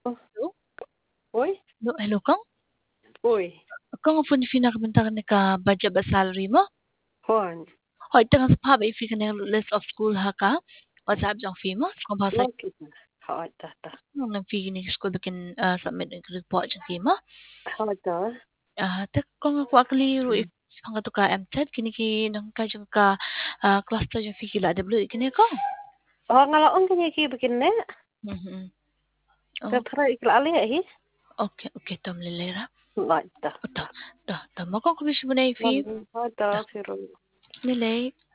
Hello? Oi? Hello, Kang? Oi. Kang phone fina ka benta ka budget ba salary mo? Hon. Hoy, tangas pa ba if ka list of school ha ka? WhatsApp jang fee mo? Kung ba sa Okay. Hot ta. nang fee ni school bikin submit ng report jang fee mo? Hot ta. Tak kung ako akaliru if hangga to ka MTED kini ki nang ka jang ka cluster jang fee kila W kini ko. Oh, ngalaon kanya ki bikin ne. Mhm. Oh, Kapra iklali hi. okay, tom lelera. Hot ta. Ta, mo kung kubis mo na fee. Hot ta, pero Nilay.